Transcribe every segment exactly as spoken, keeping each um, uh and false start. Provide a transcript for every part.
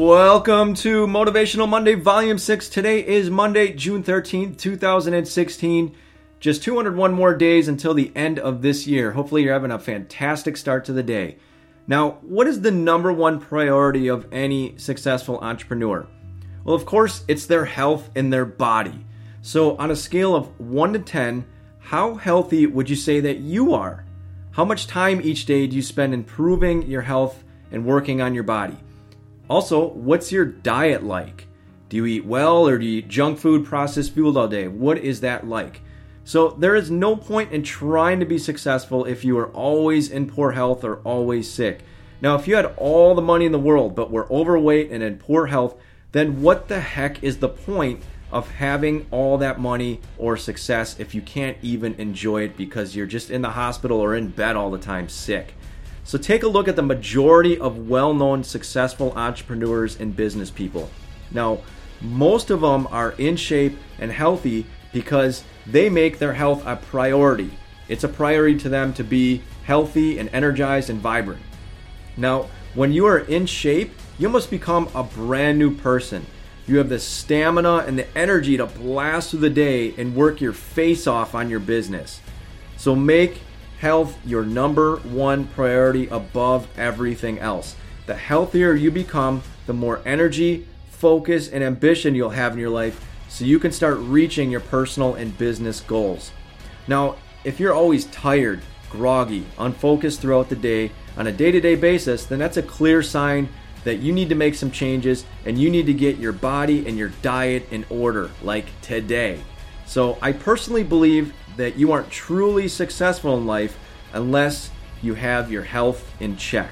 Welcome to Motivational Monday, Volume six. Today is Monday, June thirteenth, two thousand sixteen. Just two hundred one more days until the end of this year. Hopefully you're having a fantastic start to the day. Now, what is the number one priority of any successful entrepreneur? Well, of course, it's their health and their body. So on a scale of one to ten, how healthy would you say that you are? How much time each day do you spend improving your health and working on your body? Also, what's your diet like? Do you eat well or do you eat junk food, processed food all day? What is that like? So there is no point in trying to be successful if you are always in poor health or always sick. Now, if you had all the money in the world but were overweight and in poor health, then what the heck is the point of having all that money or success if you can't even enjoy it because you're just in the hospital or in bed all the time sick? So take a look at the majority of well-known successful entrepreneurs and business people. Now, most of them are in shape and healthy because they make their health a priority. It's a priority to them to be healthy and energized and vibrant. Now, when you are in shape, you must become a brand new person. You have the stamina and the energy to blast through the day and work your face off on your business. So make health your number one priority above everything else. The healthier you become, the more energy, focus, and ambition you'll have in your life so you can start reaching your personal and business goals. Now, if you're always tired, groggy, unfocused throughout the day on a day-to-day basis, then that's a clear sign that you need to make some changes and you need to get your body and your diet in order, like today. So I personally believe that you aren't truly successful in life unless you have your health in check.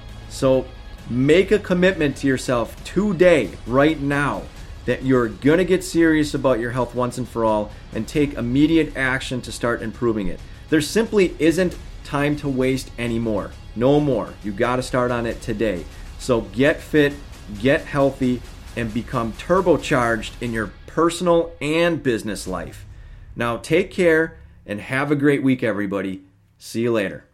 So make a commitment to yourself today, right now, that you're going to get serious about your health once and for all and take immediate action to start improving it. There simply isn't time to waste anymore. No more. You got to start on it today. So get fit, get healthy, and become turbocharged in your personal and business life. Now take care and have a great week, everybody. See you later.